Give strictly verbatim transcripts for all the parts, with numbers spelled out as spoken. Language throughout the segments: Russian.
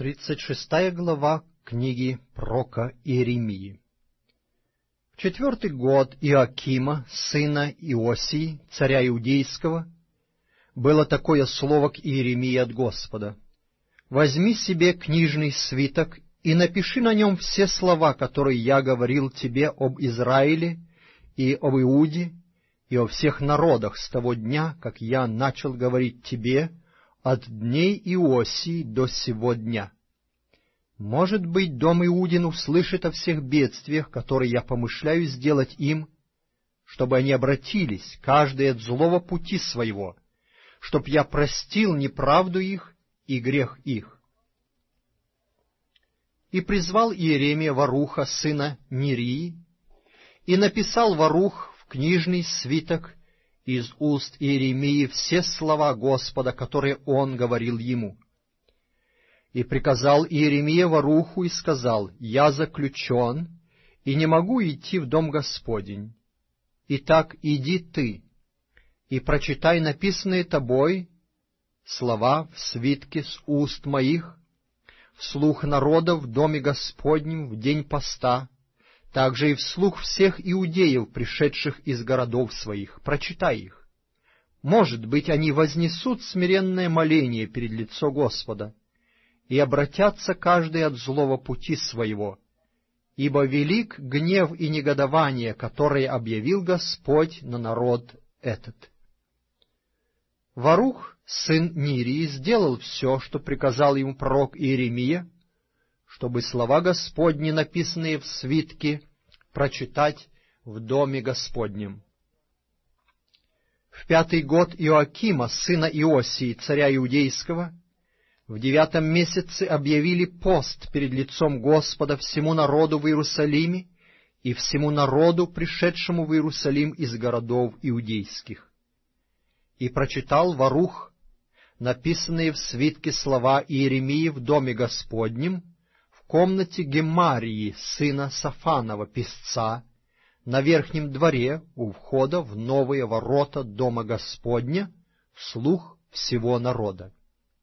Тридцать шестая глава книги пророка Иеремии. В четвертый год Иоакима, сына Иосии, царя Иудейского, было такое слово к Иеремии от Господа: «Возьми себе книжный свиток и напиши на нем все слова, которые я говорил тебе об Израиле и об Иуде и о всех народах с того дня, как я начал говорить тебе от дней Иосии до сего дня. Может быть, дом Иудин услышит о всех бедствиях, которые я помышляю сделать им, чтобы они обратились, каждый от злого пути своего, чтоб я простил неправду их и грех их». И призвал Иеремия Варуха, сына Нерии, и написал Варух в книжный свиток из уст Иеремии все слова Господа, которые он говорил ему. И приказал Иеремия Варуху и сказал: «Я заключен, и не могу идти в дом Господень. Итак, иди ты, и прочитай написанные тобой слова в свитке с уст моих, вслух народа в доме Господнем в день поста, также и вслух всех иудеев, пришедших из городов своих. Прочитай их. Может быть, они вознесут смиренное моление перед лицо Господа и обратятся каждый от злого пути своего, ибо велик гнев и негодование, которое объявил Господь на народ этот». Варух, сын Нерии, сделал все, что приказал ему пророк Иеремия, чтобы слова Господни, написанные в свитке, прочитать в доме Господнем. В пятый год Иоакима, сына Иосии, царя Иудейского, в девятом месяце объявили пост перед лицом Господа всему народу в Иерусалиме и всему народу, пришедшему в Иерусалим из городов иудейских. И прочитал Варух написанные в свитке слова Иеремии в доме Господнем, в комнате Гемарии, сына Сафанова, писца, на верхнем дворе у входа в новые ворота дома Господня, вслух всего народа.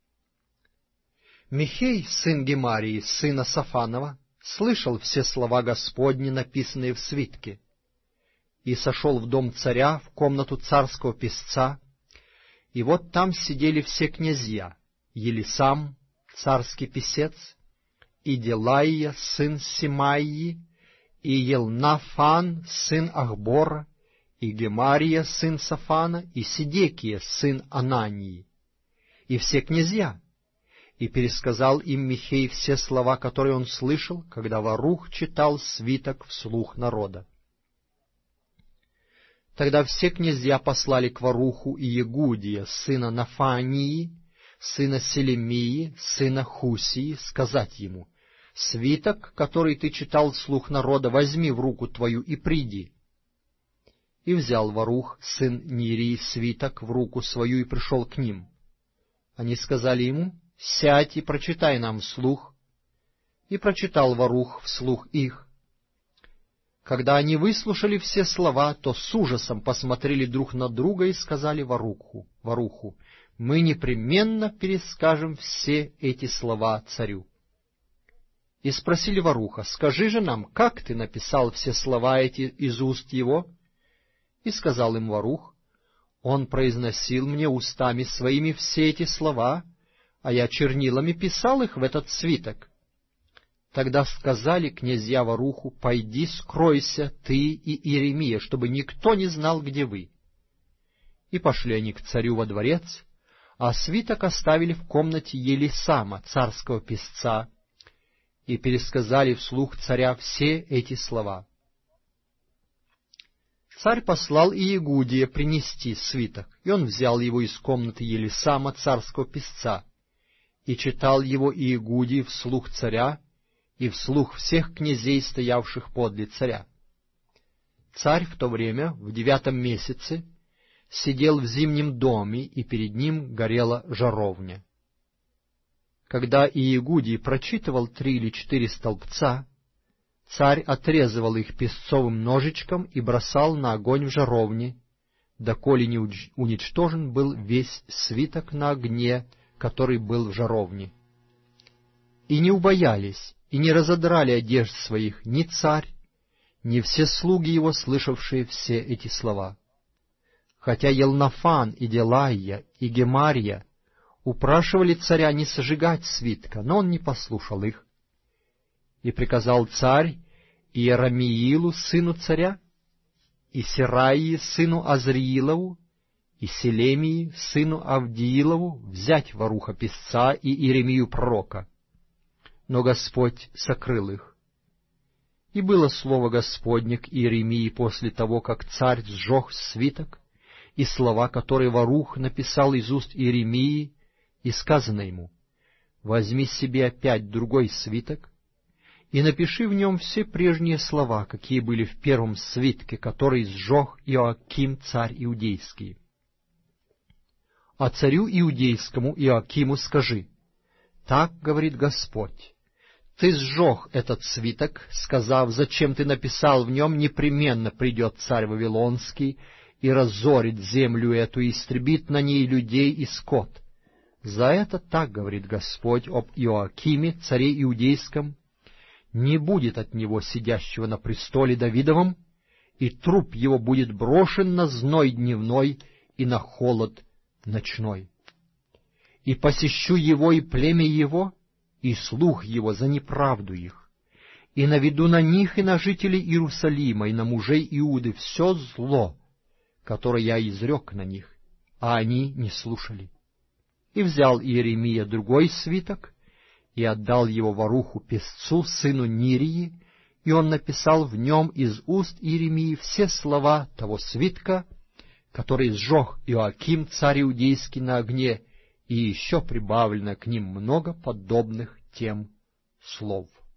Михей, сын Гемарии, сына Сафанова, слышал все слова Господни, написанные в свитке, и сошел в дом царя, в комнату царского писца, и вот там сидели все князья: Елисам, царский писец, и Делаия, сын Семаии, и Елнафан, сын Ахбора, и Гемария, сын Сафана, и Сидекия, сын Анании, и все князья. И пересказал им Михей все слова, которые он слышал, когда Варух читал свиток вслух народа. Тогда все князья послали к Варуху и Егудия, сына Нафании, сына Селемии, сына Хусии, сказать ему: «Свиток, который ты читал вслух народа, возьми в руку твою и приди». И взял Варух, сын Нерии, свиток в руку свою и пришел к ним. Они сказали ему: «Сядь и прочитай нам вслух». И прочитал Варух вслух их. Когда они выслушали все слова, то с ужасом посмотрели друг на друга и сказали Варуху, Варуху: «Мы непременно перескажем все эти слова царю». И спросили Варуха: «Скажи же нам, как ты написал все слова эти из уст его?» И сказал им Варух: «Он произносил мне устами своими все эти слова, а я чернилами писал их в этот свиток». Тогда сказали князья Варуху: «Пойди, скройся, ты и Иеремия, чтобы никто не знал, где вы». И пошли они к царю во дворец, а свиток оставили в комнате Елисама, царского писца, и пересказали вслух царя все эти слова. Царь послал Иегудия принести свиток, и он взял его из комнаты Елисама, царского писца, и читал его Иегудий вслух царя и вслух всех князей, стоявших подле царя. Царь в то время, в девятом месяце, сидел в зимнем доме, и перед ним горела жаровня. Когда Иегудий прочитывал три или четыре столбца, царь отрезывал их песцовым ножичком и бросал на огонь в жаровне, доколе не уничтожен был весь свиток на огне, который был в жаровне. и не убоялись, и не разодрали одежд своих ни царь, ни все слуги его, слышавшие все эти слова. Хотя Елнафан и Делайя и Гемария упрашивали царя не сожигать свитка, но он не послушал их. И приказал царь Иерамиилу, сыну царя, и Сераии, сыну Азриилову, и Селемии, сыну Авдиилову, взять Варуха писца и Иеремию пророка. Но Господь сокрыл их. И было слово Господне к Иеремии после того, как царь сжег свиток, и слова, которые Варух написал из уст Иеремии, и сказано ему: «Возьми себе опять другой свиток, и напиши в нем все прежние слова, какие были в первом свитке, который сжег Иоаким, царь иудейский. А царю иудейскому Иоакиму скажи: так говорит Господь, ты сжег этот свиток, сказав, зачем ты написал в нем, непременно придет царь Вавилонский и разорит землю эту, и истребит на ней людей и скот. За это так говорит Господь об Иоакиме, царе иудейском: не будет от него сидящего на престоле Давидовом, и труп его будет брошен на зной дневной и на холод ночной. И посещу его и племя его, и слух его за неправду их, и наведу на них и на жителей Иерусалима, и на мужей Иуды все зло, которое я изрек на них, а они не слушали». И взял Иеремия другой свиток, и отдал его Варуху писцу, сыну Нирии, и он написал в нем из уст Иеремии все слова того свитка, который сжег Иоаким, царь иудейский, на огне, и еще прибавлено к ним много подобных тем слов.